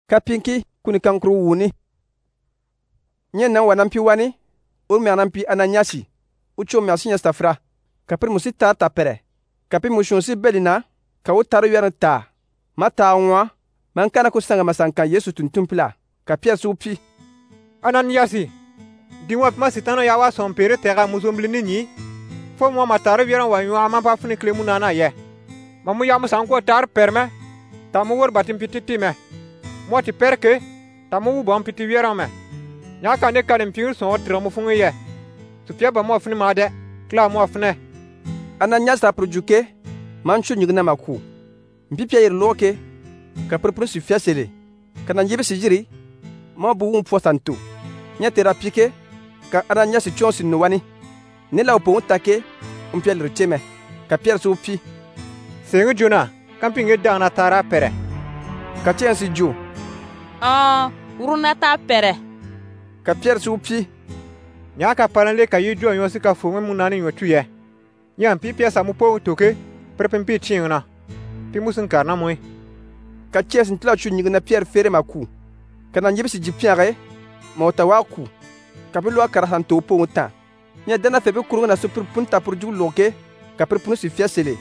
Kapinki kuni kankuru wuni. Nye nan wanampi wani, ur mianampi Ananiasi, ucho miasi nya stafra. Kapir musi ta pere. Kapi mushunsi belina, ka u taru yaran ta. Mata nwa, man kana ku sanga masankan Yesu tuntumpila. Kapia supi. Ananiasi, diwa pima sitano ya wa sompere tega muzomblini nyi. Fo mo mataru yaran wa ywa man pa funi klemu nana ye. Mamu ya musanko tar perme, tamu wor batim pititi me. Mo ti perke, tamu bom piti yaran me. Nya ka ne kalem pir so tramu fungu ye. Supia ba mo funi made, kla mo fune. Ananias ta produke, manchu nyigna maku. Mpipia yir loke, ka purpur su fiasele. Kana njibe sijiri, mo bu un posantu. Nya terapike, ka Ananias chonsi nuwani. Ne la opo take, mpia lircheme. Ka Pierre supi. Sengu juna, kampinge dana tara pere. Ka chensi ju. Uruna ta pere. Ka Pierre supi. Nya ka palanle ka yijo yosi ka fungu munani yotuye. Nya mpipia samu po toke, prepempi chingna. Pimusun karna moi. Ka ches ntla chu nyigna Pierre fere maku. Kana njibe si jipiare, ma otawa ku. Ka pelo akara santo po uta. Nya dana febe kurunga na super punta purju loke, ka prepunu si fiasele.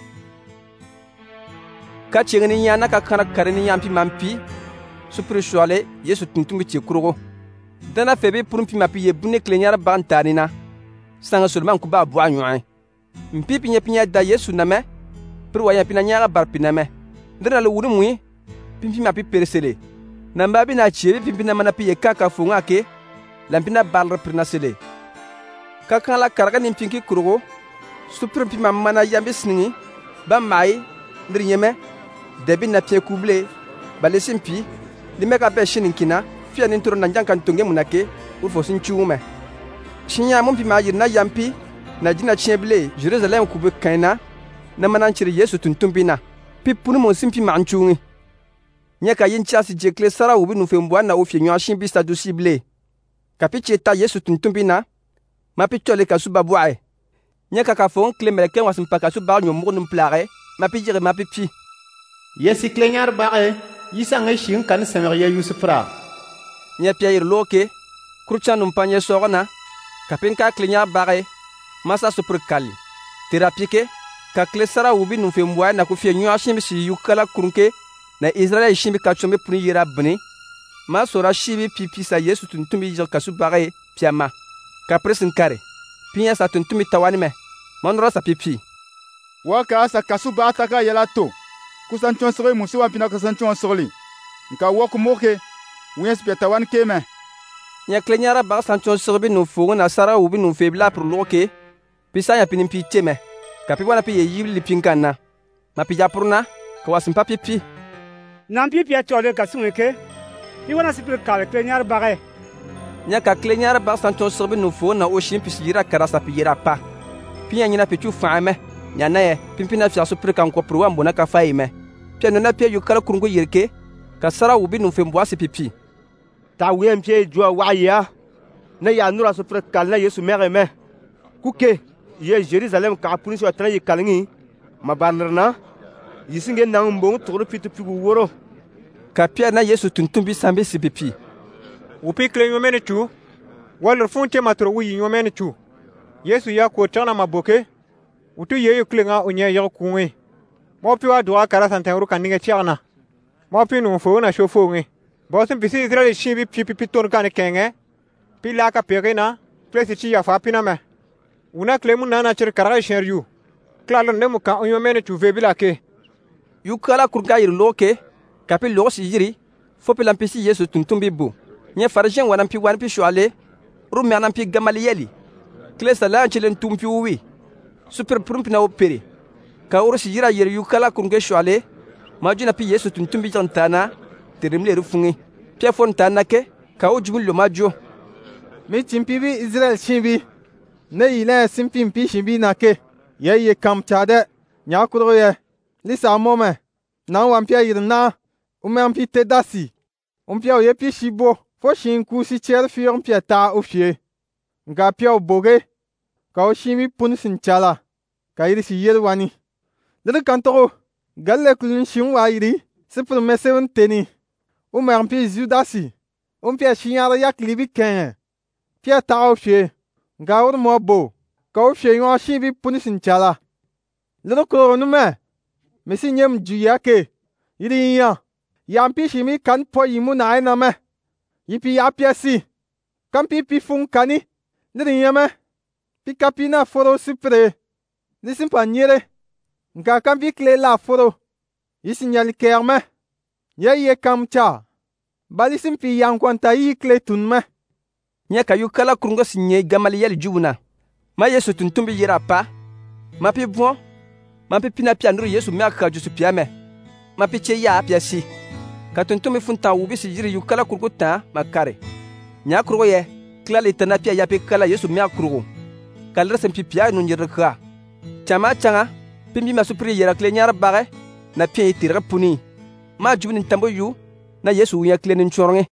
Ka chingni nya na ka kana kareni yampi mampi. Super shuale Yesu tuntumbi ti kurugo. Dana febe purumpi mapi ye bune klenyara bantanina. Sanga sulman ku ba bua nyuai. Mpipi nyepinya da Yesu name. Pru waya pina nyaga barpi name. Ndena lo wuri mui. Pimpi mapi peresele. Nambabi na chiebe pimpi na mana pi ye kaka funga ke. Lampina balra prina sele. Kaka la karaga nimpinki kurugo. Super pi mamana yambe sningi. Ba mai. Ndri nyeme. Debi na pie kuble. Balesimpi. Limeka be shininkina. Fia ninturo na njankan tunge munake. Urfo sinchume. Shinya mumpi ma yirna yampi. Na jina chiebile Jerusalem kube kaina. Na mananchiri Yesu tuntumbina. Pipunu mo simpi manchungi. Nyaka yinchasi jekle sara ubi nufembwa na ofye nyo shimbi sadusi ble. Kapiche ta Yesu tuntumbina. Mapi chole kasuba buae. Nyaka kafon klemeleke wasimpa kasuba nyomo numplare. Mapi jire mapi pi. Yesi klenyar bae. Yisanga shin kan semerye Yusufra. Nyapia yirloke. Krucha numpanye sogona. Kapinka klenyar bae. Masa super kali. Terapike. Ka klesara ubi nufembwa na kufye nyo shimbi si yukala kurunke. Na Israel shimbi kachombe puni yira bini. Ma sora shibi pipi sa Yesu tuntumbi jil kasu bagay piyama. Ka presin kare. Pinya sa tuntumbi tawani me. Manora sa pipi. Waka sa kasu bataka yala to. Kusanchon sori musu wampina kusanchon sori. Nka woku moke. Wens pia tawani keme. Nya klenyara bag sanchon sori nufu na sara ubi nufebla pruloke. Pisa ya pinimpi teme. Kapi wana pi ye yibli pinkana. Ma pi japurna. Kawasimpa pipi. Nampi pia chole kasungeke. Pi wana sipil kale klenyar bagay. Nya ka klenyar bag sanchon sori nufu na oshin pisi yira karasa pi yira pa. Pinya nyina pichu faame. Nya naye pimpina fia supir kan ko pruwa mbona ka faime. Pia nona pia yukala kurungo yirke. Ka sara ubi nufembwa si pipi. Ta wiem pie jua waya. Na ya nura supir kal na Yesu mere me. Kuke. Ye Jerusalem ka puni so tana ye kalngi mabanrna yisinge na mbong toro pitu pigu woro. Ka Pierre na Yesu tuntumbi sambe si pipi. Upi kle mene chu. Walor funte matro wi mene chu. Yesu ya ko tana maboke. Utu ye kle nga onye ya kuwe. Mo pi wa doa kara santaru kaninga chiana. Mo pi no fo na shofo nge. Bosin pisi Israel shibi pipi ton kan kenge. Pi la ka pegena. Presi chi ya fa pina me. Una klemu nana chir karaga sheryu. Klalo nemu ka onyo mene chu vebila ke. Yukala kurga yir loke. Kapi losi yiri. Fopi lampisi Yesu tuntumbi bu. Nye farjen wanampi wanampi shuale. Rumi anampi gamaliyeli. Klesa lanchilen tumpi uwi. Super prumpi na opere. Ka urusi yira yir yukala kurga shuale. Majuna pi Yesu tuntumbi jantana. Terimle rufungi. Pia fontana ke. Ka ujumilo majo. Mi chimpibi Israel chimbi. Ne yile simpi mpi shimbi nake. Ye kam chade. Nyakuro ye. Lisa mome. Na wampia yirna. Umempi te dasi. Umpia ye pi shibo. Fo shinku si cher fiyon pia ta ufye. Nga pia uboge. Ka o shimi pun sinchala. Ka yiri si yir wani. Lili kantoro. Galle kulun shim wa yiri. Sipur mese un teni. mɛgem pi Judasi, pia shinyãar yak libi kẽe, pia tag f fie, n ka wʋd mo bo, ka f fie yõ shĩibi pũni sẽn cala. Led koog nume, me sẽn yem ju yake, yɩd yĩyã, yam pi shimi kan po yimu na name, yi pi ya piasi, kan pi fung kani, led yẽme, pi ka pi na foro sipre, li sẽn pa nyere, n ka kan pi kle la foro, yi sẽn yɛl kɛɛgme, ya ye kam ca, bali sẽn pi yang kõnta yi kle tũnme. Yẽ ka yʋ-kala kʋrengã sẽn yẽ Gamaliyɛl juuna. Ma Yesu tʋm-tʋmb yɩra pa. Ma pi bõo, ma pi pina pia nur Yesu mɛg ka jusu piyame. Ma pi ce yaa piasi. Ka tʋm-tʋmb fũntã wʋbɩ sẽn yɩr yʋ-kala kʋrgo tã ma kare. Yã kʋrgo yɛ, kɩla t'a na pia ya pi kala Yesu mɛg kʋrgo. Ka led sẽn pi piya no-yɩrdgã. Cãma cãngã, pĩ-bɩ-mã sʋpr yɛra kile yãr bagɛ, na pẽ y tɩrg pũni. Ma jub ne tãmb yu, na Yesu yã kile nin-kõrengẽ.